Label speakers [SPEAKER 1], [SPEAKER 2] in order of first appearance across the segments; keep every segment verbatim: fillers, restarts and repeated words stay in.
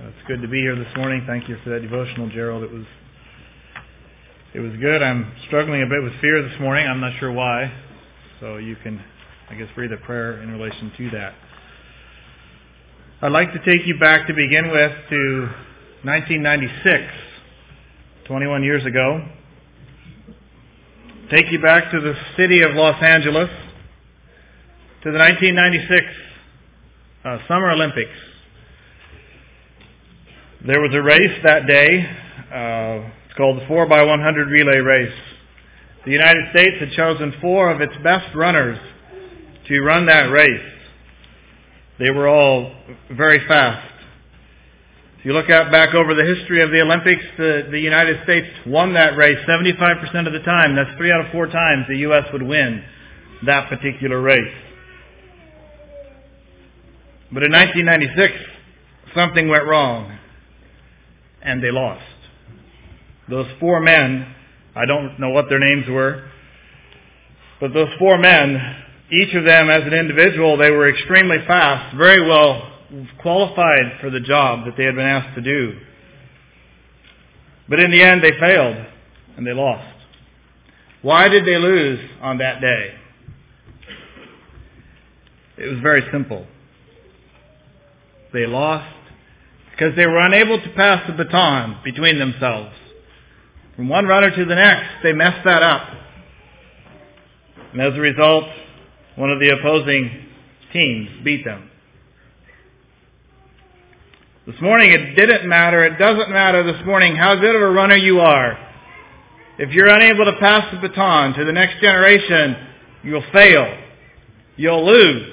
[SPEAKER 1] It's good to be here this morning. Thank you for that devotional, Gerald. It was it was good. I'm struggling a bit with fear this morning. I'm not sure why. So you can, I guess, breathe a prayer in relation to that. I'd like to take you back to begin with to nineteen ninety-six, twenty-one years ago. Take you back to the city of Los Angeles, to the nineteen ninety-six uh, Summer Olympics. There was a race that day. Uh, it's called the four by one hundred relay race. The United States had chosen four of its best runners to run that race. They were all very fast. If you look out back over the history of the Olympics, the, the United States won that race seventy-five percent of the time. That's three out of four times the U S would win that particular race. But in nineteen ninety-six, something went wrong, and they lost. Those four men, I don't know what their names were, but those four men, each of them as an individual, they were extremely fast, very well qualified for the job that they had been asked to do. But in the end, they failed, and they lost. Why did they lose on that day? It was very simple. They lost because they were unable to pass the baton between themselves. From one runner to the next, they messed that up. And as a result, one of the opposing teams beat them. This morning, it didn't matter, it doesn't matter this morning how good of a runner you are. If you're unable to pass the baton to the next generation, you'll fail. You'll lose.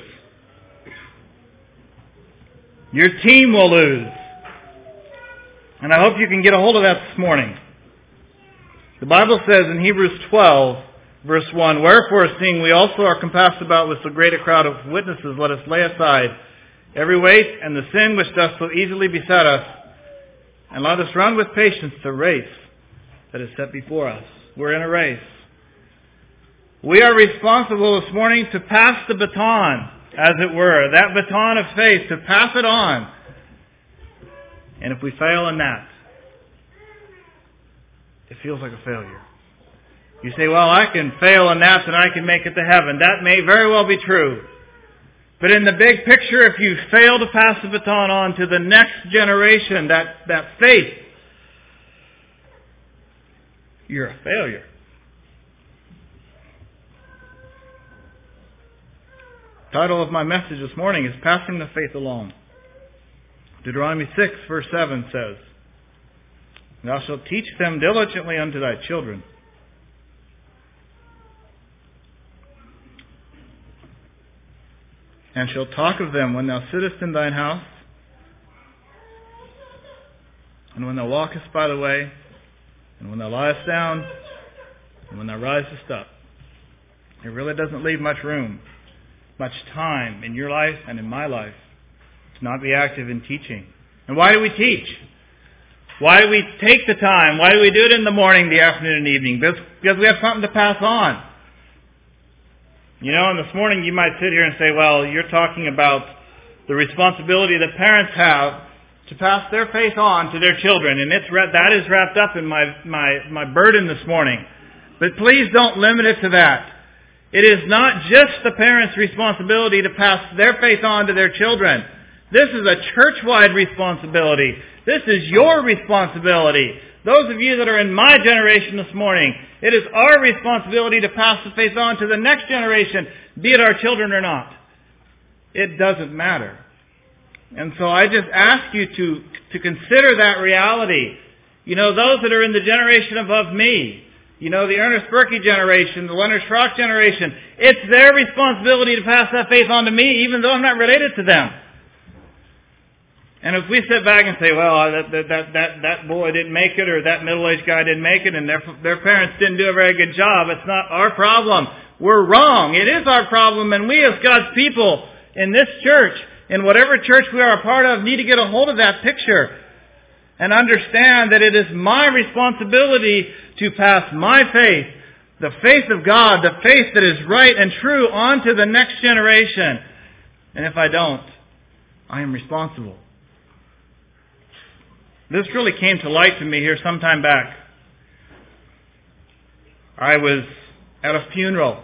[SPEAKER 1] Your team will lose. And I hope you can get a hold of that this morning. The Bible says in Hebrews twelve, verse one, "Wherefore, seeing we also are compassed about with so great a crowd of witnesses, let us lay aside every weight and the sin which doth so easily beset us, and let us run with patience the race that is set before us." We're in a race. We are responsible this morning to pass the baton, as it were, that baton of faith, to pass it on. And if we fail in that, it feels like a failure. You say, well, I can fail in that and I can make it to heaven. That may very well be true. But in the big picture, if you fail to pass the baton on to the next generation, that, that faith, you're a failure. The title of my message this morning is Passing the Faith Along. Deuteronomy six, verse seven says, "Thou shalt teach them diligently unto thy children, and shalt talk of them when thou sittest in thine house, and when thou walkest by the way, and when thou liest down, and when thou risest up." It really doesn't leave much room, much time in your life and in my life to not be active in teaching. And why do we teach? Why do we take the time? Why do we do it in the morning, the afternoon, and evening? Because we have something to pass on. You know, and this morning you might sit here and say, well, you're talking about the responsibility that parents have to pass their faith on to their children. And it's that is wrapped up in my, my, my burden this morning. But please don't limit it to that. It is not just the parents' responsibility to pass their faith on to their children. This is a church-wide responsibility. This is your responsibility. Those of you that are in my generation this morning, it is our responsibility to pass the faith on to the next generation, be it our children or not. It doesn't matter. And so I just ask you to, to consider that reality. You know, those that are in the generation above me, you know, the Ernest Berkey generation, the Leonard Schrock generation, it's their responsibility to pass that faith on to me, even though I'm not related to them. And if we sit back and say, well, that, that, that, that boy didn't make it, or that middle-aged guy didn't make it, and their, their parents didn't do a very good job, it's not our problem. We're wrong. It is our problem, and we as God's people in this church, in whatever church we are a part of, need to get a hold of that picture and understand that it is my responsibility to pass my faith, the faith of God, the faith that is right and true, on to the next generation. And if I don't, I am responsible. This really came to light to me here some time back. I was at a funeral.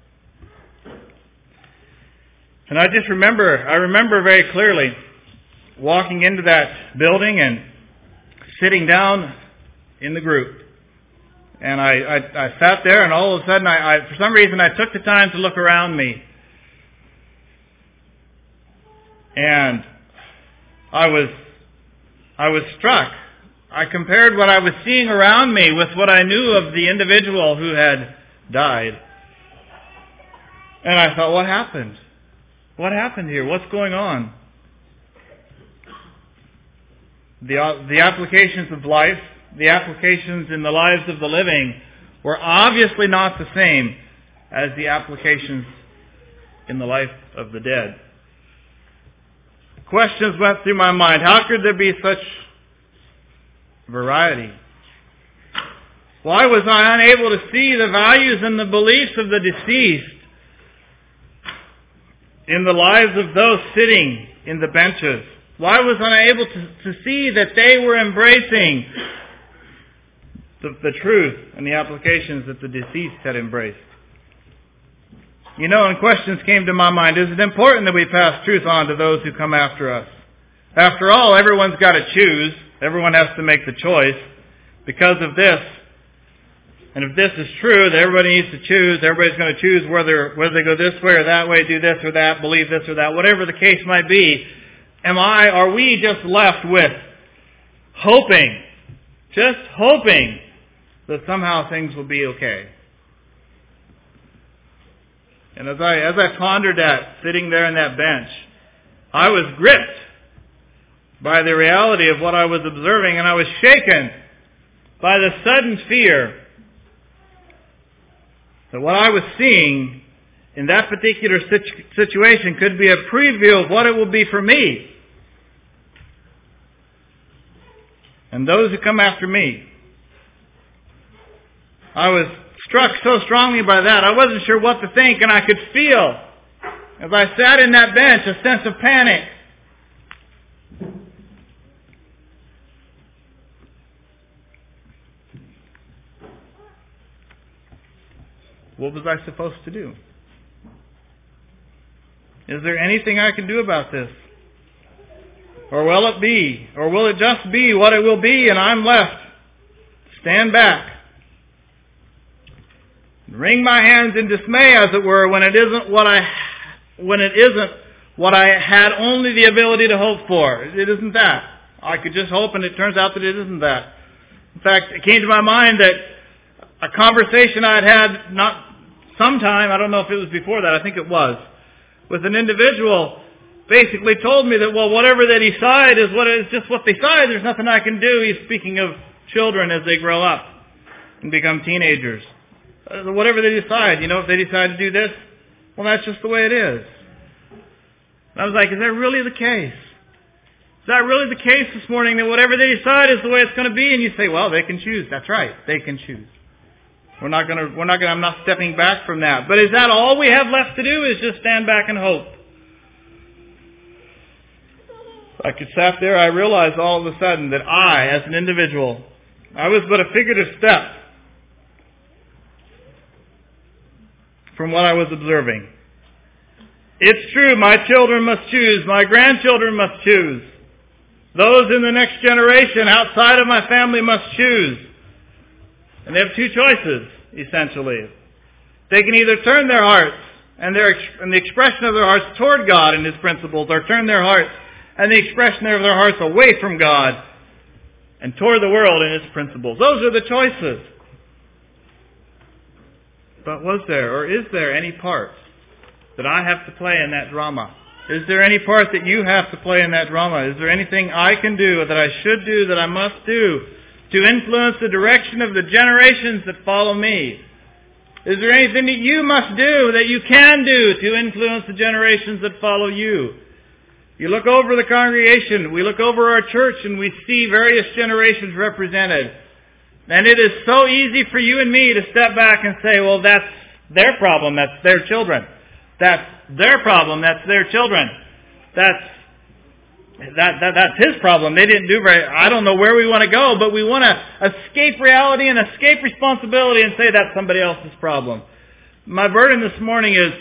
[SPEAKER 1] And I just remember, I remember very clearly walking into that building and sitting down in the group. And I, I, I sat there, and all of a sudden, I, I, for some reason, I took the time to look around me. And I was, I was struck. I compared what I was seeing around me with what I knew of the individual who had died. And I thought, what happened? What happened here? What's going on? The, the applications of life, the applications in the lives of the living were obviously not the same as the applications in the life of the dead. Questions went through my mind. How could there be such variety? Why was I unable to see the values and the beliefs of the deceased in the lives of those sitting in the benches? Why was I unable to, to see that they were embracing the, the truth and the applications that the deceased had embraced? You know, and questions came to my mind. Is it important that we pass truth on to those who come after us? After all, everyone's got to choose. Everyone has to make the choice because of this. And if this is true, that everybody needs to choose, everybody's going to choose whether whether they go this way or that way, do this or that, believe this or that, whatever the case might be. Am I, are we just left with hoping, just hoping that somehow things will be okay? And as I as I pondered that, sitting there on that bench, I was gripped by the reality of what I was observing, and I was shaken by the sudden fear that what I was seeing in that particular situ- situation could be a preview of what it will be for me and those who come after me. I was struck so strongly by that, I wasn't sure what to think, and I could feel, as I sat in that bench, a sense of panic. What was I supposed to do? Is there anything I can do about this? Or will it be? Or will it just be what it will be and I'm left? Stand back. Wring my hands in dismay, as it were, when it isn't what I when it isn't what I had only the ability to hope for. It isn't that. I could just hope, and it turns out that it isn't that. In fact, it came to my mind that a conversation I had had not sometime, I don't know if it was before that, I think it was, with an individual basically told me that, well, whatever they decide is what is just what they decide. There's nothing I can do. He's speaking of children as they grow up and become teenagers. Uh, whatever they decide, you know, if they decide to do this, well, that's just the way it is. And I was like, is that really the case? Is that really the case this morning, that whatever they decide is the way it's going to be? And you say, well, they can choose. That's right. They can choose. We're not going to, we're not going to, I'm not stepping back from that. But is that all we have left to do, is just stand back and hope? I could sat there, I realized all of a sudden that I, as an individual, I was but a figurative step from what I was observing. It's true, my children must choose, my grandchildren must choose. Those in the next generation outside of my family must choose. And they have two choices, essentially. They can either turn their hearts and, their, and the expression of their hearts toward God and His principles, or turn their hearts and the expression of their hearts away from God and toward the world and its principles. Those are the choices. But was there, or is there, any part that I have to play in that drama? Is there any part that you have to play in that drama? Is there anything I can do, that I should do, that I must do, to influence the direction of the generations that follow me? Is there anything that you must do, that you can do, to influence the generations that follow you? You look over the congregation, we look over our church, and we see various generations represented. And it is so easy for you and me to step back and say, well, that's their problem, that's their children. That's their problem, that's their children. That's That, that that's his problem. They didn't do very, I don't know where we want to go, but we want to escape reality and escape responsibility and say that's somebody else's problem. My burden this morning is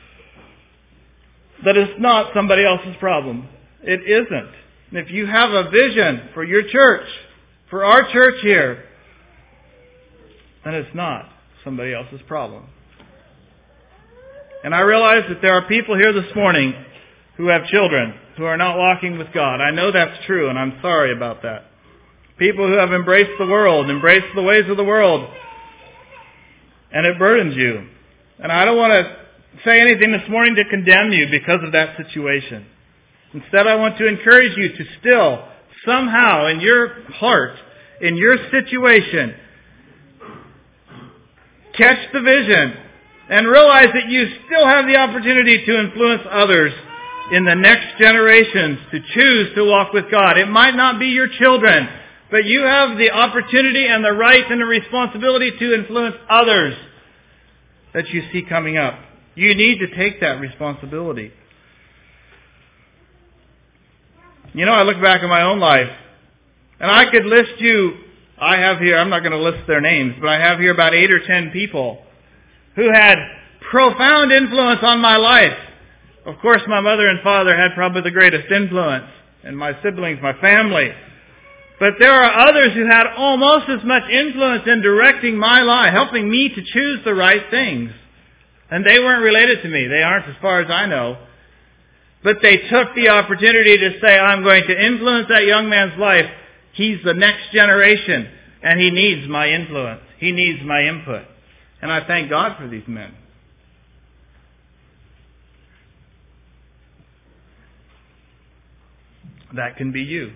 [SPEAKER 1] that it's not somebody else's problem. It isn't. And if you have a vision for your church, for our church here, then it's not somebody else's problem. And I realize that there are people here this morning who have children who are not walking with God. I know that's true, and I'm sorry about that. People who have embraced the world, embraced the ways of the world, and it burdens you. And I don't want to say anything this morning to condemn you because of that situation. Instead, I want to encourage you to still, somehow, in your heart, in your situation, catch the vision and realize that you still have the opportunity to influence others in the next generations to choose to walk with God. It might not be your children, but you have the opportunity and the right and the responsibility to influence others that you see coming up. You need to take that responsibility. You know, I look back at my own life, and I could list you, I have here, I'm not going to list their names, but I have here about eight or ten people who had profound influence on my life. Of course, my mother and father had probably the greatest influence, and my siblings, my family. But there are others who had almost as much influence in directing my life, helping me to choose the right things. And they weren't related to me. They aren't as far as I know. But they took the opportunity to say, I'm going to influence that young man's life. He's the next generation, and he needs my influence. He needs my input. And I thank God for these men. That can be you.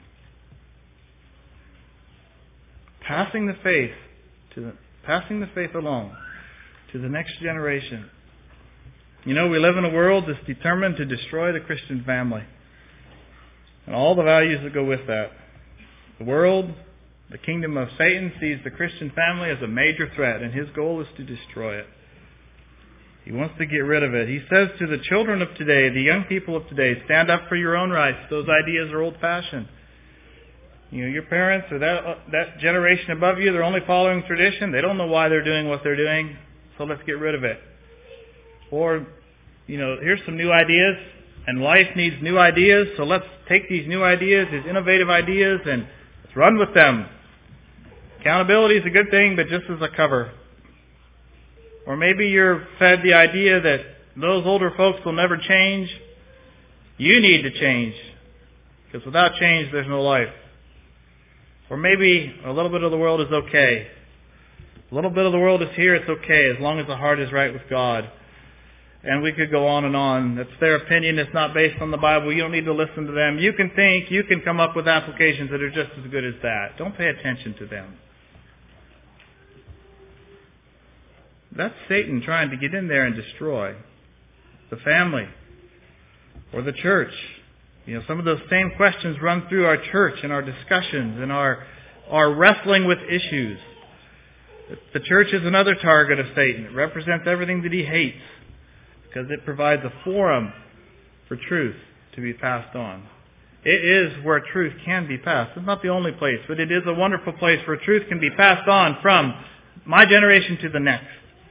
[SPEAKER 1] Passing the faith to the, passing the faith along to the next generation. You know, we live in a world that's determined to destroy the Christian family and all the values that go with that. The world, the kingdom of Satan, sees the Christian family as a major threat, and his goal is to destroy it. He wants to get rid of it. He says to the children of today, the young people of today, stand up for your own rights. Those ideas are old-fashioned. You know, your parents or that that generation above you, they're only following tradition. They don't know why they're doing what they're doing, so let's get rid of it. Or, you know, here's some new ideas, and life needs new ideas, so let's take these new ideas, these innovative ideas, and let's run with them. Accountability is a good thing, but just as a cover. Or maybe you're fed the idea that those older folks will never change. You need to change, because without change, there's no life. Or maybe a little bit of the world is okay. A little bit of the world is here, it's okay, as long as the heart is right with God. And we could go on and on. It's their opinion. It's not based on the Bible. You don't need to listen to them. You can think. You can come up with applications that are just as good as that. Don't pay attention to them. That's Satan trying to get in there and destroy the family or the church. You know, some of those same questions run through our church and our discussions and our, our wrestling with issues. The church is another target of Satan. It represents everything that he hates, because it provides a forum for truth to be passed on. It is where truth can be passed. It's not the only place, but it is a wonderful place where truth can be passed on from my generation to the next.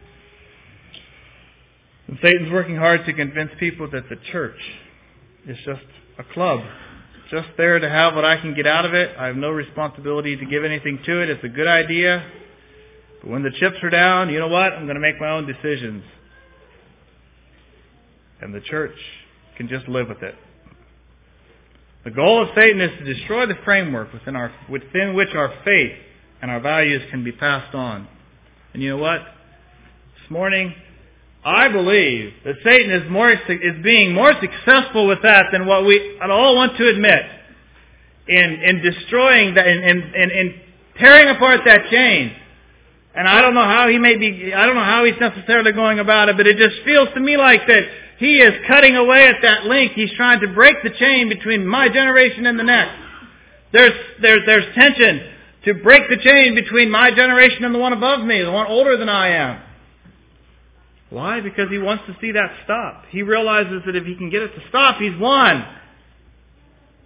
[SPEAKER 1] And Satan's working hard to convince people that the church is just a club, just there to have what I can get out of it. I have no responsibility to give anything to it. It's a good idea. But when the chips are down, you know what? I'm going to make my own decisions. And the church can just live with it. The goal of Satan is to destroy the framework within our within which our faith and our values can be passed on. And you know what? This morning, I believe that Satan is more is being more successful with that than what we all want to admit. In in destroying that, in, in, in, in tearing apart that chain. And I don't know how he may be. I don't know how he's necessarily going about it, but it just feels to me like that. He is cutting away at that link. He's trying to break the chain between my generation and the next. There's, there's, there's tension to break the chain between my generation and the one above me, the one older than I am. Why? Because he wants to see that stop. He realizes that if he can get it to stop, he's won.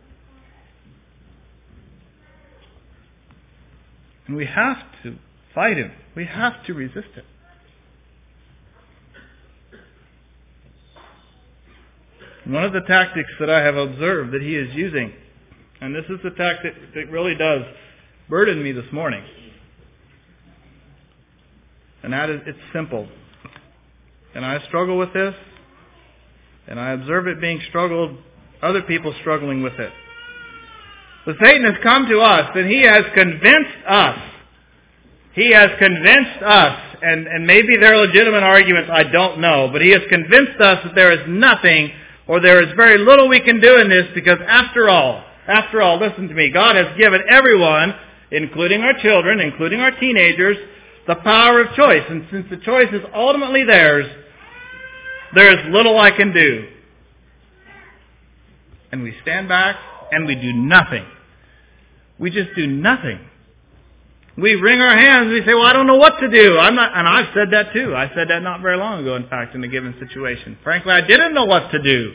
[SPEAKER 1] And we have to fight him. We have to resist it. One of the tactics that I have observed that he is using, and this is the tactic that really does burden me this morning, and that is, it's simple. And I struggle with this, and I observe it being struggled, other people struggling with it. But Satan has come to us, and he has convinced us. He has convinced us, and, and maybe there are legitimate arguments, I don't know, but he has convinced us that there is nothing or there is very little we can do in this because after all, after all, listen to me, God has given everyone, including our children, including our teenagers, the power of choice. And since the choice is ultimately theirs, there is little I can do. And we stand back and we do nothing. We just do nothing. We wring our hands and we say, well, I don't know what to do. I'm not, and I've said that too. I said that not very long ago, in fact, in a given situation. Frankly, I didn't know what to do.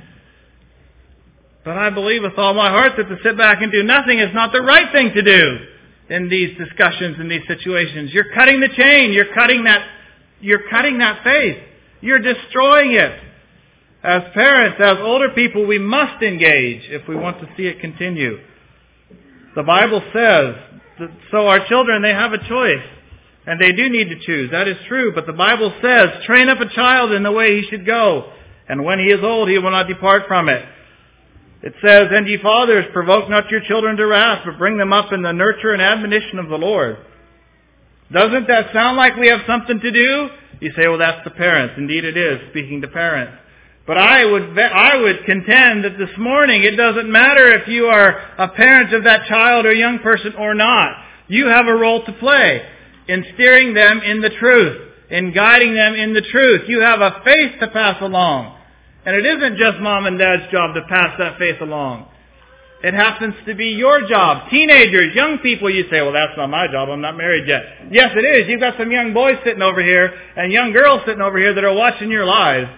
[SPEAKER 1] But I believe with all my heart that to sit back and do nothing is not the right thing to do in these discussions, in these situations. You're cutting the chain. You're cutting that, you're cutting that faith. You're destroying it. As parents, as older people, we must engage if we want to see it continue. The Bible says, so our children, they have a choice. And they do need to choose. That is true. But the Bible says, train up a child in the way he should go. And when he is old, he will not depart from it. It says, and ye fathers, provoke not your children to wrath, but bring them up in the nurture and admonition of the Lord. Doesn't that sound like we have something to do? You say, well, that's the parents. Indeed it is, speaking to parents. But I would I would contend that this morning it doesn't matter if you are a parent of that child or young person or not. You have a role to play in steering them in the truth, in guiding them in the truth. You have a faith to pass along. And it isn't just mom and dad's job to pass that faith along. It happens to be your job. Teenagers, young people, you say, well, that's not my job. I'm not married yet. Yes, it is. You've got some young boys sitting over here and young girls sitting over here that are watching your lives.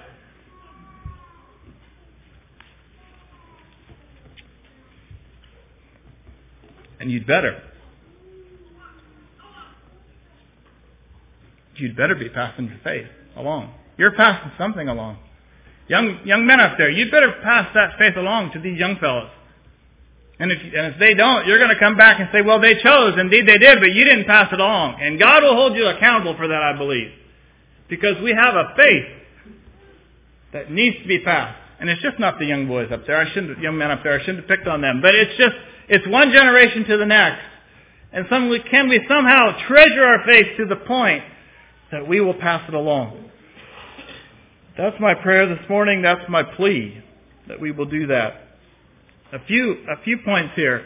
[SPEAKER 1] And you'd better. You'd better be passing your faith along. You're passing something along. Young young men up there, you'd better pass that faith along to these young fellows. And if, and if they don't, you're going to come back and say, well, they chose. Indeed they did, but you didn't pass it along. And God will hold you accountable for that, I believe. Because we have a faith that needs to be passed. And it's just not the young boys up there. I shouldn't, young men up there, I shouldn't have picked on them. But it's just, it's one generation to the next. And some, can we somehow treasure our faith to the point that we will pass it along? That's my prayer this morning. That's my plea, that we will do that. A few, a few points here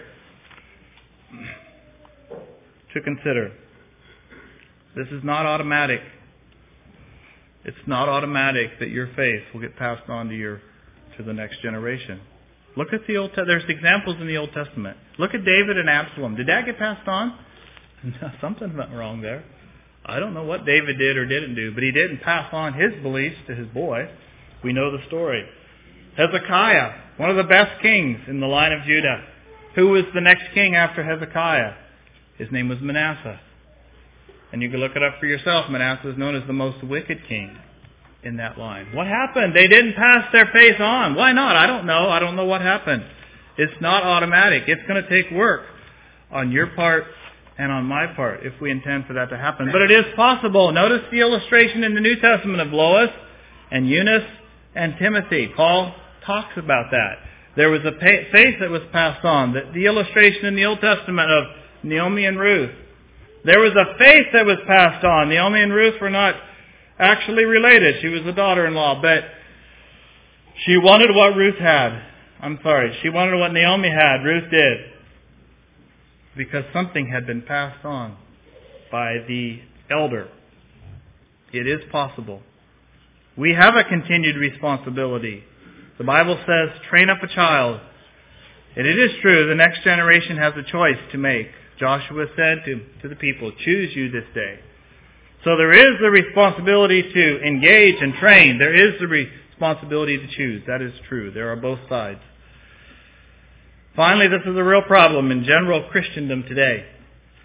[SPEAKER 1] to consider. This is not automatic. It's not automatic that your faith will get passed on to your, to the next generation. Look at the Old Testament. There's examples in the Old Testament. Look at David and Absalom. Did that get passed on? Something went wrong there. I don't know what David did or didn't do, but he didn't pass on his beliefs to his boy. We know the story. Hezekiah, one of the best kings in the line of Judah. Who was the next king after Hezekiah? His name was Manasseh. And you can look it up for yourself. Manasseh is known as the most wicked king in that line. What happened? They didn't pass their faith on. Why not? I don't know. I don't know what happened. It's not automatic. It's going to take work on your part and on my part if we intend for that to happen. But it is possible. Notice the illustration in the New Testament of Lois and Eunice and Timothy. Paul talks about that. There was a faith that was passed on. The, the illustration in the Old Testament of Naomi and Ruth. There was a faith that was passed on. Naomi and Ruth were not actually related. She was a daughter-in-law, but she wanted what Ruth had. I'm sorry, she wanted what Naomi had. Ruth did. Because something had been passed on by the elder. It is possible. We have a continued responsibility. The Bible says, train up a child. And it is true, the next generation has a choice to make. Joshua said to, to the people, choose you this day. So there is the responsibility to engage and train. There is the responsibility to choose. That is true. There are both sides. Finally, this is a real problem in general Christendom today.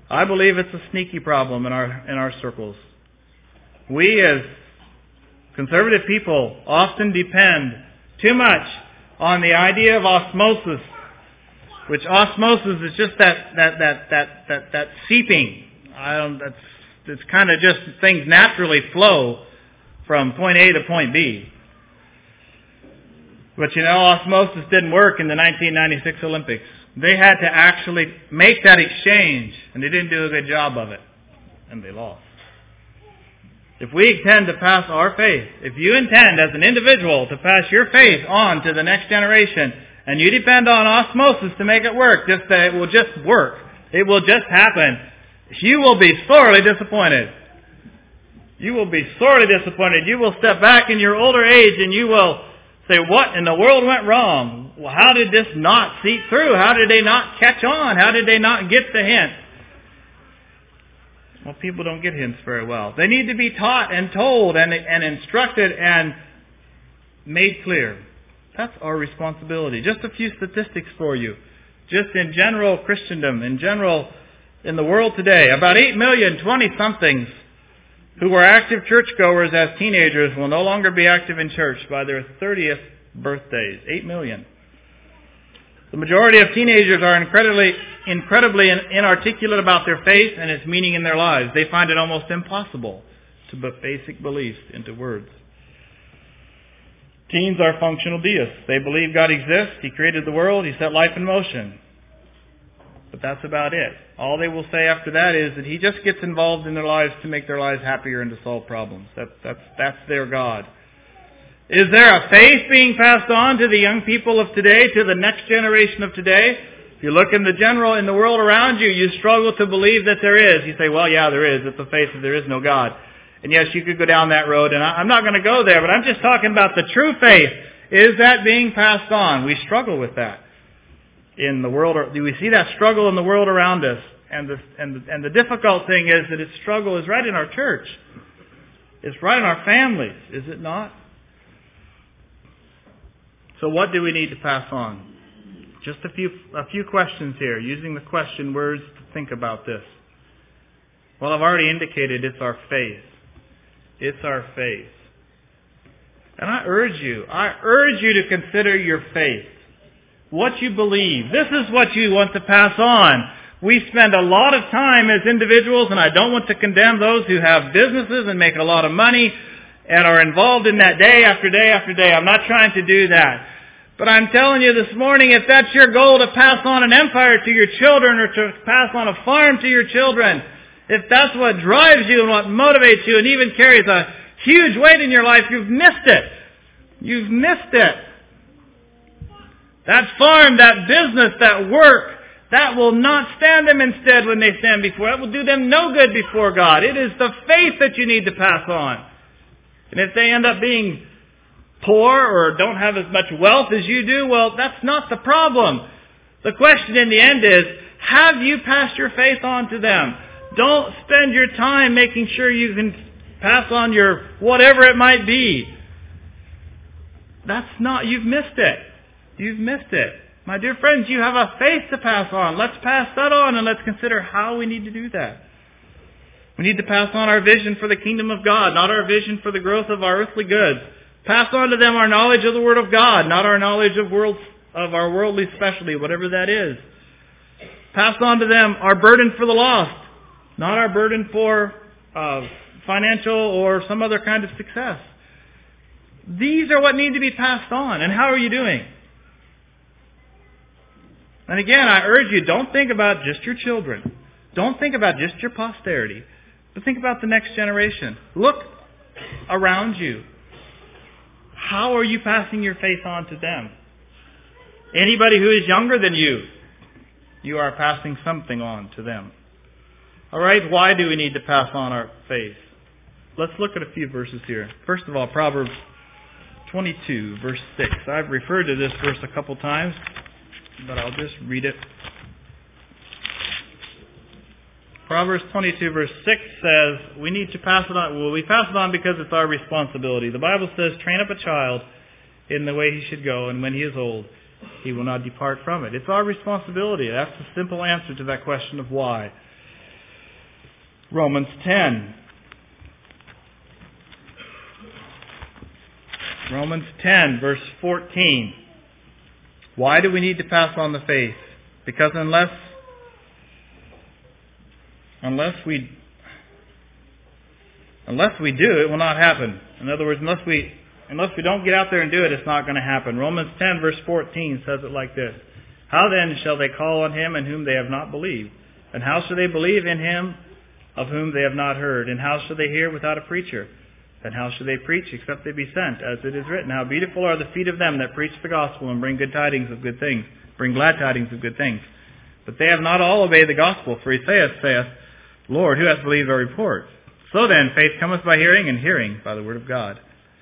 [SPEAKER 1] I believe it's a sneaky problem in our in our circles. We as conservative people often depend too much on the idea of osmosis, which osmosis is just that that that that that, that seeping. I don't. That's it's kind of just things naturally flow from point A to point B. But you know, osmosis didn't work in the nineteen ninety-six Olympics. They had to actually make that exchange, and they didn't do a good job of it, and they lost. If we intend to pass our faith, if you intend as an individual to pass your faith on to the next generation, and you depend on osmosis to make it work, just that it will just work, it will just happen, you will be sorely disappointed. You will be sorely disappointed. You will step back in your older age and you will say, what in the world went wrong? Well, how did this not seep through? How did they not catch on? How did they not get the hint? Well, people don't get hints very well. They need to be taught and told and, and instructed and made clear. That's our responsibility. Just a few statistics for you. Just in general Christendom, in general in the world today, about eight million twenty-somethings who were active churchgoers as teenagers will no longer be active in church by their thirtieth birthdays. Eight million. The majority of teenagers are incredibly, incredibly inarticulate about their faith and its meaning in their lives. They find it almost impossible to put basic beliefs into words. Teens are functional deists. They believe God exists, He created the world, He set life in motion. But that's about it. All they will say after that is that He just gets involved in their lives to make their lives happier and to solve problems. That, that's, that's their God. Is there a faith being passed on to the young people of today, to the next generation of today? If you look in the general, in the world around you, you struggle to believe that there is. You say, well, yeah, there is. It's a faith that there is no God. And yes, you could go down that road, and I'm not going to go there, but I'm just talking about the true faith. Is that being passed on? We struggle with that in the world. Do we see that struggle in the world around us? And the, and the, and the difficult thing is that its struggle is right in our church. It's right in our families, is it not? So what do we need to pass on? Just a few a few questions here, using the question words to think about this. Well, I've already indicated it's our faith. It's our faith. And I urge you, I urge you to consider your faith. What you believe. This is what you want to pass on. We spend a lot of time as individuals, and I don't want to condemn those who have businesses and make a lot of money and are involved in that day after day after day. I'm not trying to do that. But I'm telling you this morning, if that's your goal to pass on an empire to your children or to pass on a farm to your children, if that's what drives you and what motivates you and even carries a huge weight in your life, you've missed it. You've missed it. That farm, that business, that work, that will not stand them instead when they stand before. That will do them no good before God. It is the faith that you need to pass on. And if they end up being poor or don't have as much wealth as you do, well, that's not the problem. The question in the end is, have you passed your faith on to them? Don't spend your time making sure you can pass on your whatever it might be. That's not, you've missed it. You've missed it. My dear friends, you have a faith to pass on. Let's pass that on and let's consider how we need to do that. We need to pass on our vision for the kingdom of God, not our vision for the growth of our earthly goods. Pass on to them our knowledge of the Word of God, not our knowledge of world of our worldly specialty, whatever that is. Pass on to them our burden for the lost, not our burden for uh, financial or some other kind of success. These are what need to be passed on. And how are you doing? And again, I urge you, don't think about just your children. Don't think about just your posterity. But think about the next generation. Look around you. How are you passing your faith on to them? Anybody who is younger than you, you are passing something on to them. All right, why do we need to pass on our faith? Let's look at a few verses here. First of all, Proverbs twenty-two, verse six. I've referred to this verse a couple times, but I'll just read it. Proverbs twenty-two, verse six says, we need to pass it on. Well, we pass it on because it's our responsibility. The Bible says, train up a child in the way he should go, and when he is old, he will not depart from it. It's our responsibility. That's the simple answer to that question of why. Romans ten. Romans ten, verse fourteen. Why do we need to pass on the faith? Because unless unless we unless we do, it will not happen. In other words, unless we unless we don't get out there and do it, it's not going to happen. Romans ten, verse fourteen says it like this. How then shall they call on him in whom they have not believed? And how shall they believe in him of whom they have not heard? And how shall they hear without a preacher? And how shall they preach except they be sent? As it is written, how beautiful are the feet of them that preach the gospel and bring good tidings of good things, bring glad tidings of good things. But they have not all obeyed the gospel. For he saith, saith, Lord, who hath believed our report? So then, faith cometh by hearing, and hearing by the word of God.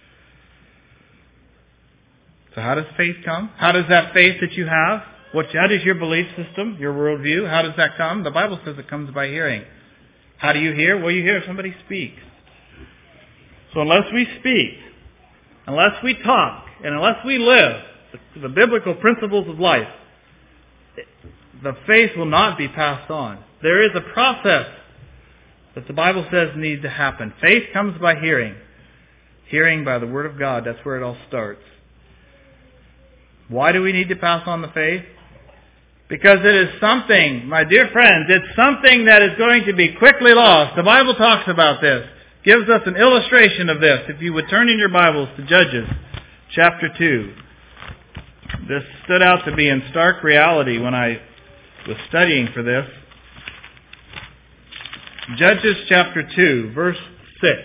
[SPEAKER 1] So how does faith come? How does that faith that you have, what, how does your belief system, your worldview, how does that come? The Bible says it comes by hearing. How do you hear? Well, you hear if somebody speaks. So unless we speak, unless we talk, and unless we live the, the biblical principles of life, the faith will not be passed on. There is a process that the Bible says needs to happen. Faith comes by hearing. Hearing by the Word of God. That's where it all starts. Why do we need to pass on the faith? Because it is something, my dear friends, it's something that is going to be quickly lost. The Bible talks about this. Gives us an illustration of this. If you would turn in your Bibles to Judges chapter two. This stood out to be in stark reality when I was studying for this. Judges chapter two, verse six.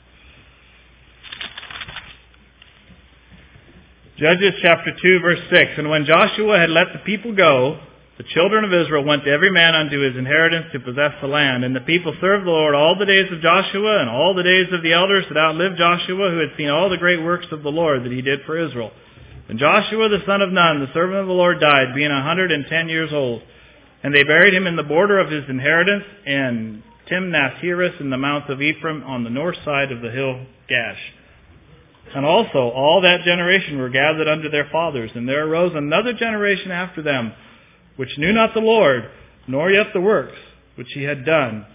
[SPEAKER 1] Judges chapter two, verse six. And when Joshua had let the people go, the children of Israel went to every man unto his inheritance to possess the land. And the people served the Lord all the days of Joshua and all the days of the elders that outlived Joshua, who had seen all the great works of the Lord that he did for Israel. And Joshua the son of Nun, the servant of the Lord, died, being a hundred and ten years old. And they buried him in the border of his inheritance in Timnath-Heres in the mount of Ephraim on the north side of the hill Gash. And also all that generation were gathered unto their fathers. And there arose another generation after them, which knew not the Lord, nor yet the works which he had done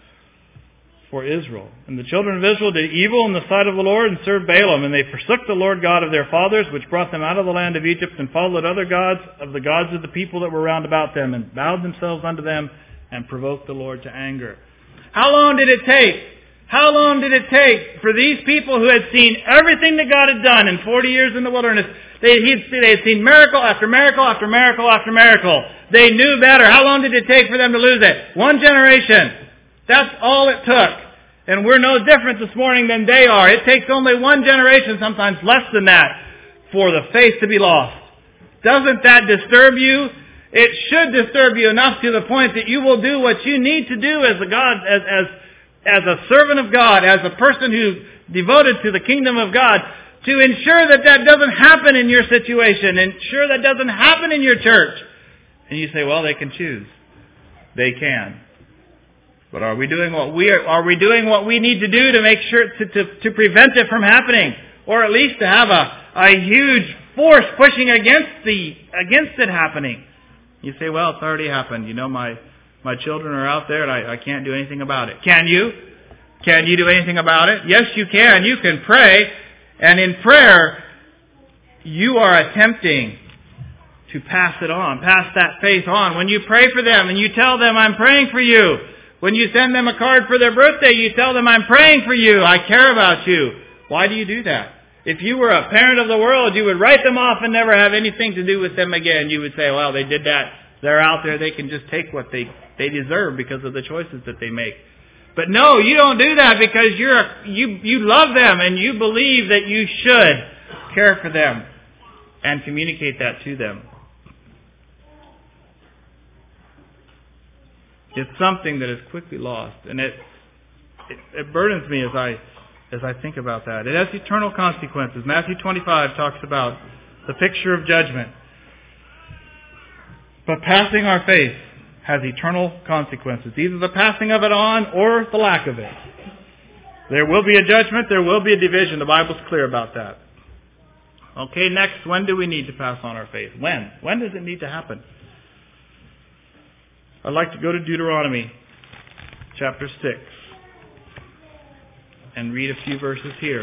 [SPEAKER 1] for Israel. And the children of Israel did evil in the sight of the Lord, and served Balaam. And they forsook the Lord God of their fathers, which brought them out of the land of Egypt, and followed other gods of the gods of the people that were round about them, and bowed themselves unto them, and provoked the Lord to anger. How long did it take? How long did it take for these people who had seen everything that God had done in forty years in the wilderness? They, they had seen miracle after miracle after miracle after miracle. They knew better. How long did it take for them to lose it? One generation. That's all it took. And we're no different this morning than they are. It takes only one generation, sometimes less than that, for the faith to be lost. Doesn't that disturb you? It should disturb you enough to the point that you will do what you need to do as a God, as, as, as a servant of God, as a person who's devoted to the kingdom of God, to ensure that that doesn't happen in your situation, ensure that doesn't happen in your church. And you say, well, they can choose. They can. But are we doing what we are, are we doing what we need to do to make sure to, to, to prevent it from happening? Or at least to have a, a huge force pushing against the against it happening? You say, well, it's already happened. You know, my my children are out there and I, I can't do anything about it. Can you? Can you do anything about it? Yes, you can. You can pray. And in prayer, you are attempting to pass it on, pass that faith on. When you pray for them and you tell them, I'm praying for you. When you send them a card for their birthday, you tell them, I'm praying for you. I care about you. Why do you do that? If you were a parent of the world, you would write them off and never have anything to do with them again. You would say, well, they did that. They're out there. They can just take what they, they deserve because of the choices that they make. But no, you don't do that because you're a, you you love them and you believe that you should care for them and communicate that to them. It's something that is quickly lost, and it, it it burdens me as I as I think about that. It has eternal consequences. Matthew twenty-five talks about the picture of judgment. But passing our faith has eternal consequences, either the passing of it on or the lack of it. There will be a judgment, there will be a division. The Bible's clear about that. Okay, next, when do we need to pass on our faith? When? When does it need to happen? I'd like to go to Deuteronomy chapter six. and read a few verses here.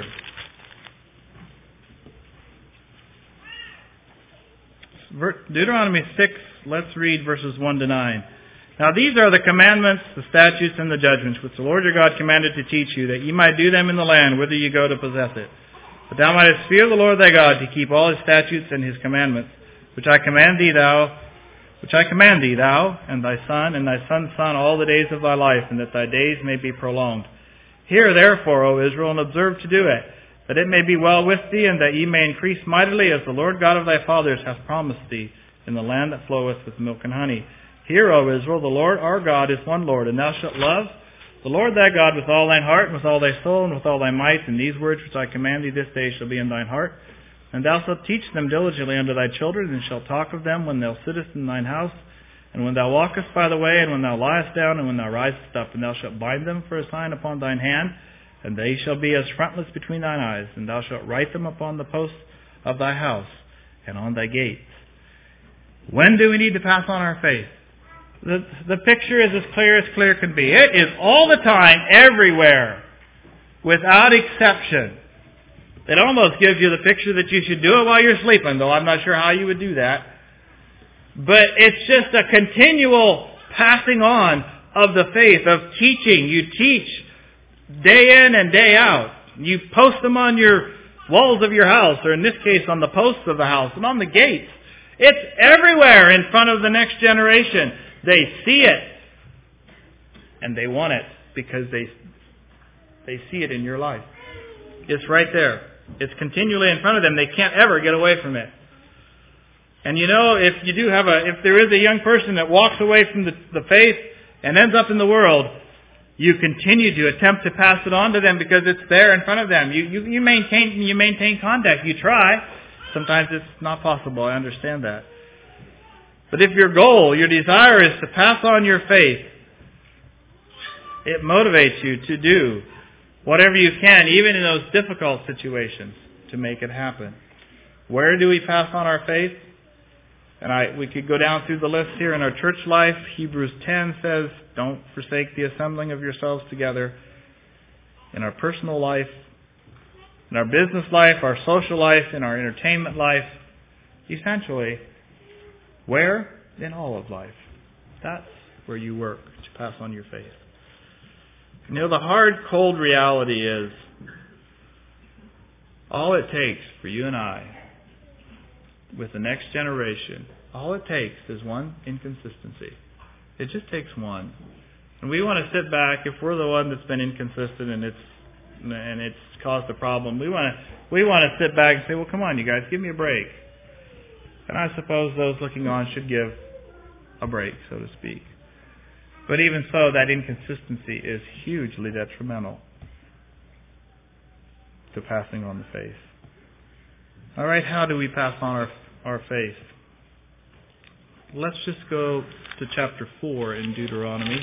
[SPEAKER 1] Deuteronomy six, let's read verses one to nine. Now these are the commandments, the statutes, and the judgments, which the Lord your God commanded to teach you, that ye might do them in the land whither ye go to possess it. But thou mightest fear the Lord thy God, to keep all his statutes and his commandments, which I command thee thou, which I command thee, thou, and thy son, and thy son's son, all the days of thy life, and that thy days may be prolonged. Hear therefore, O Israel, and observe to do it, that it may be well with thee, and that ye may increase mightily, as the Lord God of thy fathers hath promised thee, in the land that floweth with milk and honey. Hear, O Israel, the Lord our God is one Lord, and thou shalt love the Lord thy God with all thine heart, and with all thy soul, and with all thy might. And these words which I command thee this day shall be in thine heart. And thou shalt teach them diligently unto thy children, and shalt talk of them when thou sittest in thine house, and when thou walkest by the way, and when thou liest down, and when thou risest up. And thou shalt bind them for a sign upon thine hand, and they shall be as frontlets between thine eyes. And thou shalt write them upon the posts of thy house, and on thy gates. When do we need to pass on our faith? The, the picture is as clear as clear can be. It is all the time, everywhere, without exception. It almost gives you the picture that you should do it while you're sleeping, though I'm not sure how you would do that. But it's just a continual passing on of the faith, of teaching. You teach day in and day out. You post them on your walls of your house, or in this case on the posts of the house and on the gates. It's everywhere in front of the next generation. They see it, and they want it because they they see it in your life. It's right there. It's continually in front of them. They can't ever get away from it. And you know, if you do have a, if there is a young person that walks away from the, the faith and ends up in the world, you continue to attempt to pass it on to them because it's there in front of them. You you, you maintain you maintain contact. You try. Sometimes it's not possible. I understand that. But if your goal, your desire is to pass on your faith, it motivates you to do whatever you can, even in those difficult situations, to make it happen. Where do we pass on our faith? And I, we could go down through the list here in our church life. Hebrews ten says, don't forsake the assembling of yourselves together. In our personal life, in our business life, our social life, in our entertainment life, essentially, where? In all of life. That's where you work to pass on your faith. You know, the hard, cold reality is all it takes for you and I, with the next generation, all it takes is one inconsistency. It just takes one. And we want to sit back, if we're the one that's been inconsistent and it's and it's caused a problem, we want to we want to sit back and say, well, come on, you guys, give me a break. And I suppose those looking on should give a break, so to speak. But even so, that inconsistency is hugely detrimental to passing on the faith. All right, how do we pass on our, our faith? Let's just go to chapter four in Deuteronomy.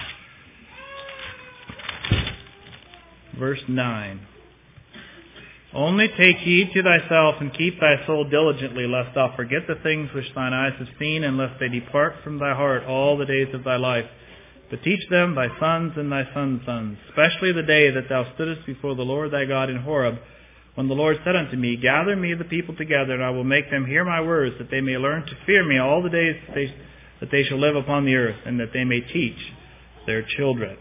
[SPEAKER 1] Verse nine. Only take heed to thyself and keep thy soul diligently, lest thou forget the things which thine eyes have seen, and lest they depart from thy heart all the days of thy life. But teach them thy sons and thy sons' sons, especially the day that thou stoodest before the Lord thy God in Horeb, when the Lord said unto me, gather me the people together, and I will make them hear my words, that they may learn to fear me all the days that they, that they shall live upon the earth, and that they may teach their children.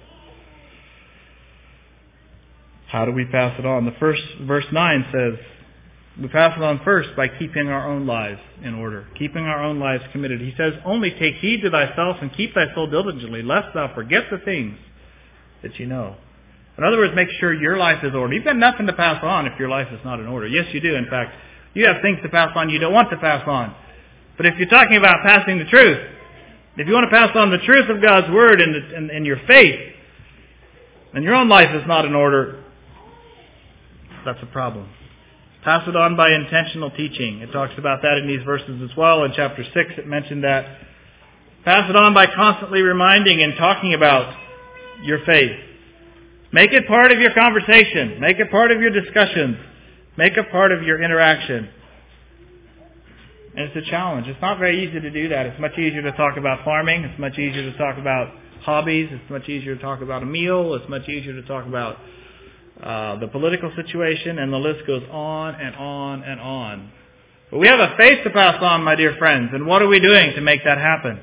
[SPEAKER 1] How do we pass it on? The first verse nine says, we pass it on first by keeping our own lives in order, keeping our own lives committed. He says, only take heed to thyself and keep thy soul diligently, lest thou forget the things that you know. In other words, make sure your life is ordered. You've got nothing to pass on if your life is not in order. Yes, you do. In fact, you have things to pass on you don't want to pass on. But if you're talking about passing the truth, if you want to pass on the truth of God's Word and, and, and your faith, and your own life is not in order, that's a problem. Pass it on by intentional teaching. It talks about that in these verses as well. In chapter six, it mentioned that. Pass it on by constantly reminding and talking about your faith. Make it part of your conversation. Make it part of your discussions. Make it part of your interaction. And it's a challenge. It's not very easy to do that. It's much easier to talk about farming. It's much easier to talk about hobbies. It's much easier to talk about a meal. It's much easier to talk about uh, the political situation, and the list goes on and on and on. But we have a faith to pass on, my dear friends, and what are we doing to make that happen?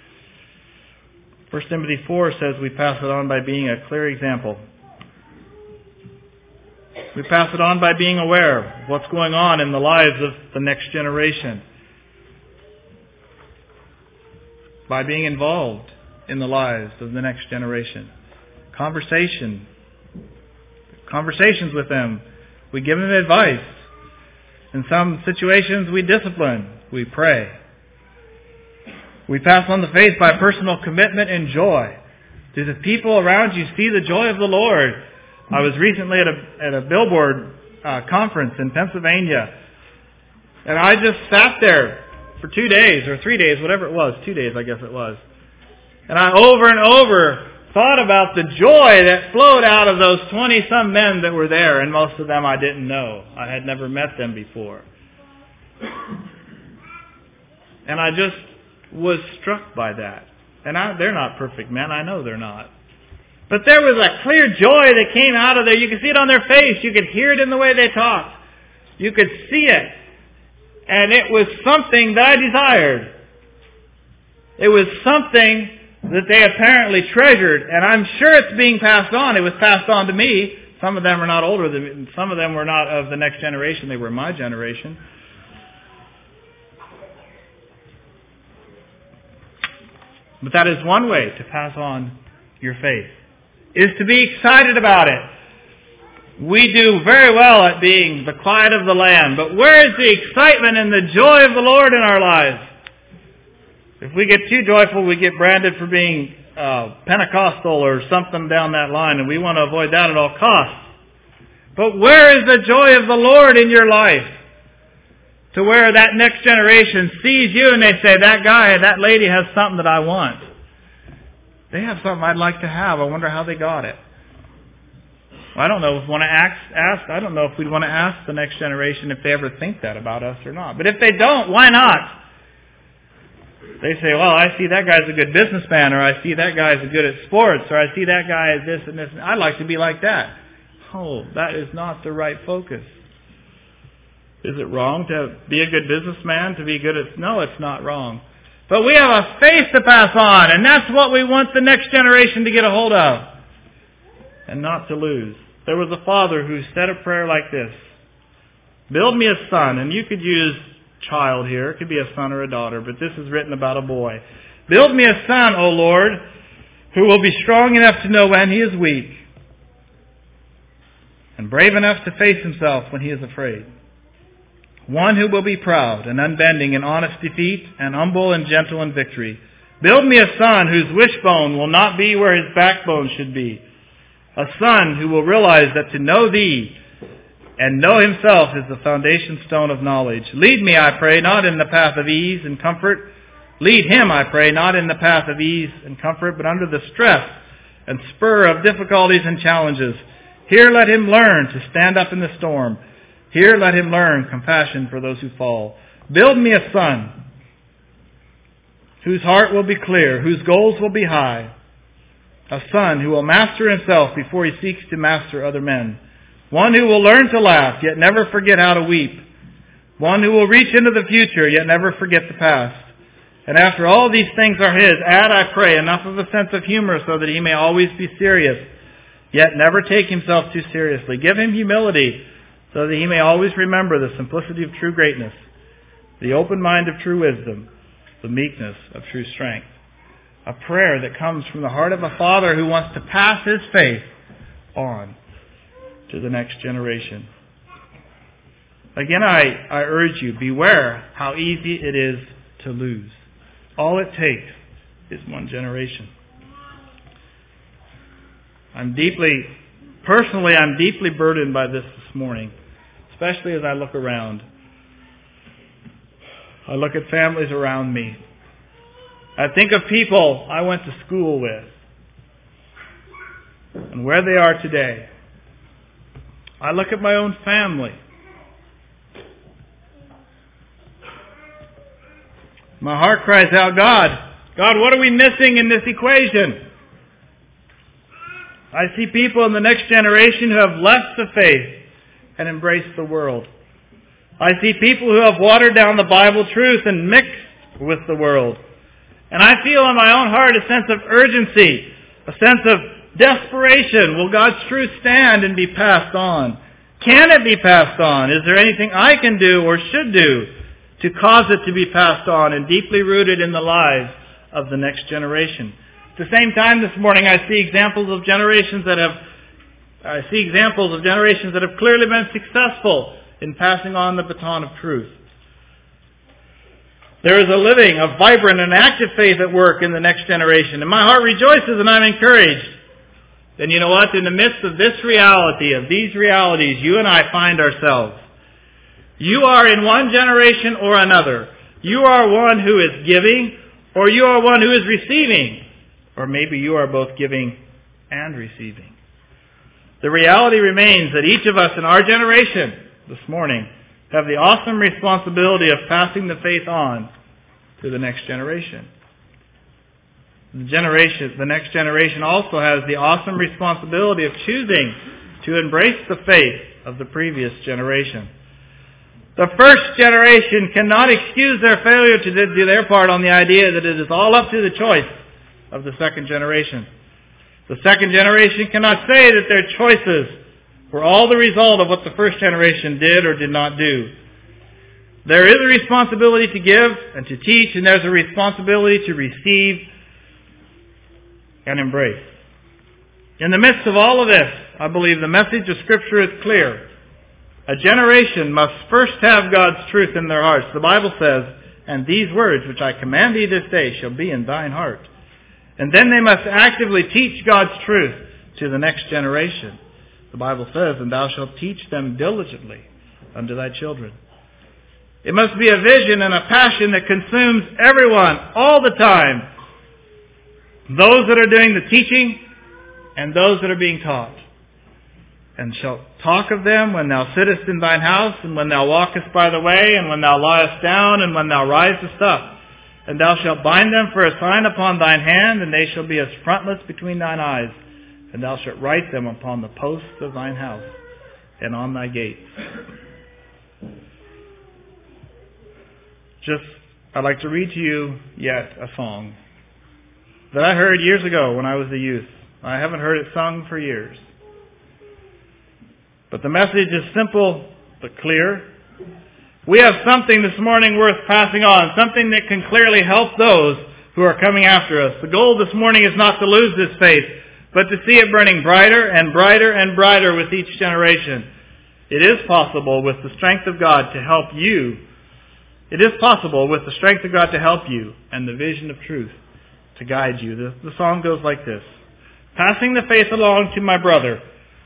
[SPEAKER 1] First Timothy four says we pass it on by being a clear example. We pass it on by being aware of what's going on in the lives of the next generation. By being involved in the lives of the next generation. Conversation. Conversations with them. We give them advice. In some situations we discipline. We pray. We pass on the faith by personal commitment and joy. Do the people around you see the joy of the Lord? I was recently at a, at a billboard uh, conference in Pennsylvania, and I just sat there for two days or three days, whatever it was, two days I guess it was. And I over and over thought about the joy that flowed out of those twenty-some men that were there, and most of them I didn't know. I had never met them before. And I just was struck by that. And I, they're not perfect men. I know they're not. But there was a clear joy that came out of there. You could see it on their face. You could hear it in the way they talked. You could see it. And it was something that I desired. It was something that they apparently treasured. And I'm sure it's being passed on. It was passed on to me. Some of them are not older than me. Some of them were not of the next generation. They were my generation. But that is one way to pass on your faith, is to be excited about it. We do very well at being the quiet of the land, but where is the excitement and the joy of the Lord in our lives? If we get too joyful, we get branded for being uh, Pentecostal or something down that line, and we want to avoid that at all costs. But where is the joy of the Lord in your life? To where that next generation sees you and they say, that guy, that lady has something that I want. They have something I'd like to have. I wonder how they got it. Well, I don't know if we want to ask, ask. I don't know if we'd want to ask the next generation if they ever think that about us or not. But if they don't, why not? They say, well, I see that guy's a good businessman, or I see that guy's good at sports, or I see that guy is this and this. I'd like to be like that. Oh, that is not the right focus. Is it wrong to be a good businessman, to be good at... No, it's not wrong. But we have a faith to pass on, and that's what we want the next generation to get a hold of and not to lose. There was a father who said a prayer like this. Build me a son, and you could use child here. It could be a son or a daughter, but this is written about a boy. Build me a son, O Lord, who will be strong enough to know when he is weak and brave enough to face himself when he is afraid. One who will be proud and unbending in honest defeat and humble and gentle in victory. Build me a son whose wishbone will not be where his backbone should be. A son who will realize that to know Thee and know himself is the foundation stone of knowledge. Lead me, I pray, not in the path of ease and comfort. Lead him, I pray, not in the path of ease and comfort, but under the stress and spur of difficulties and challenges. Here let him learn to stand up in the storm. Here let him learn compassion for those who fall. Build me a son whose heart will be clear, whose goals will be high. A son who will master himself before he seeks to master other men. One who will learn to laugh, yet never forget how to weep. One who will reach into the future, yet never forget the past. And after all these things are his, add, I pray, enough of a sense of humor so that he may always be serious, yet never take himself too seriously. Give him humility, so that he may always remember the simplicity of true greatness, the open mind of true wisdom, the meekness of true strength. A prayer that comes from the heart of a father who wants to pass his faith on to the next generation. Again, I, I urge you, beware how easy it is to lose. All it takes is one generation. I'm deeply, personally, I'm deeply burdened by this this morning. Especially as I look around. I look at families around me. I think of people I went to school with and where they are today. I look at my own family. My heart cries out, God, God, what are we missing in this equation? I see people in the next generation who have left the faith and embraced the world. I see people who have watered down the Bible truth and mixed with the world. And I feel in my own heart a sense of urgency, a sense of desperation. Will God's truth stand and be passed on? Can it be passed on? Is there anything I can do or should do to cause it to be passed on and deeply rooted in the lives of the next generation? At the same time this morning I see examples of generations that have I see examples of generations that have clearly been successful in passing on the baton of truth. There is a living, a vibrant and active faith at work in the next generation. And my heart rejoices and I'm encouraged. Then you know what? In the midst of this reality, of these realities, you and I find ourselves. You are in one generation or another. You are one who is giving, or you are one who is receiving. Or maybe you are both giving and receiving. The reality remains that each of us in our generation this morning have the awesome responsibility of passing the faith on to the next generation. The generation, the next generation also has the awesome responsibility of choosing to embrace the faith of the previous generation. The first generation cannot excuse their failure to do their part on the idea that it is all up to the choice of the second generation. The second generation cannot say that their choices were all the result of what the first generation did or did not do. There is a responsibility to give and to teach, and there's a responsibility to receive and embrace. In the midst of all of this, I believe the message of Scripture is clear. A generation must first have God's truth in their hearts. The Bible says, "And these words which I command thee this day shall be in thine heart." And then they must actively teach God's truth to the next generation. The Bible says, "And thou shalt teach them diligently unto thy children." It must be a vision and a passion that consumes everyone all the time. Those that are doing the teaching and those that are being taught. "And shalt talk of them when thou sittest in thine house, and when thou walkest by the way, and when thou liest down, and when thou risest up. And thou shalt bind them for a sign upon thine hand, and they shall be as frontlets between thine eyes. And thou shalt write them upon the posts of thine house, and on thy gates." Just, I'd like to read to you yet a song that I heard years ago when I was a youth. I haven't heard it sung for years. But the message is simple but clear. We have something this morning worth passing on, something that can clearly help those who are coming after us. The goal this morning is not to lose this faith, but to see it burning brighter and brighter and brighter with each generation. It is possible with the strength of God to help you. It is possible with the strength of God to help you and the vision of truth to guide you. The, the song goes like this. Passing the faith along to my brother.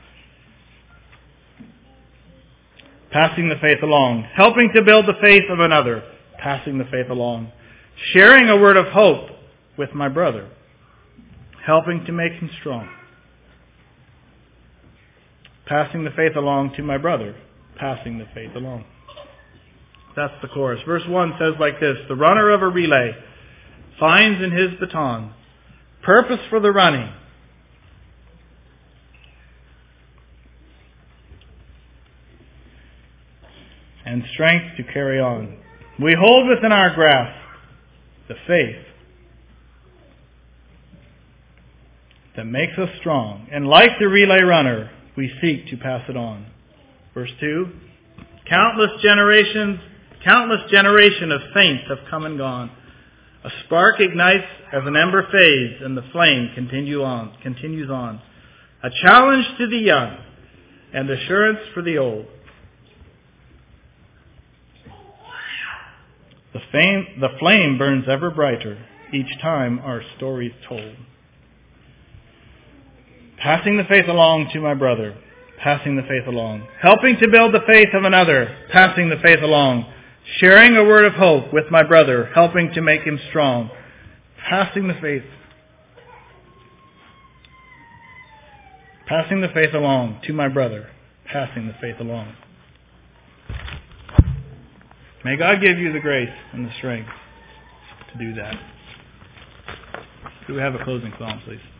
[SPEAKER 1] Passing the faith along. Helping to build the faith of another. Passing the faith along. Sharing a word of hope with my brother. Helping to make him strong. Passing the faith along to my brother. Passing the faith along. That's the chorus. Verse one says like this. The runner of a relay finds in his baton purpose for the running. And strength to carry on. We hold within our grasp the faith that makes us strong. And like the relay runner, we seek to pass it on. Verse two. Countless generations, countless generation of saints have come and gone. A spark ignites as an ember fades, and the flame continue on, continues on. A challenge to the young, and assurance for the old. The, fame, the flame burns ever brighter each time our story's told. Passing the faith along to my brother. Passing the faith along. Helping to build the faith of another. Passing the faith along. Sharing a word of hope with my brother. Helping to make him strong. Passing the faith. Passing the faith along to my brother. Passing the faith along. May God give you the grace and the strength to do that. Do we have a closing psalm, please?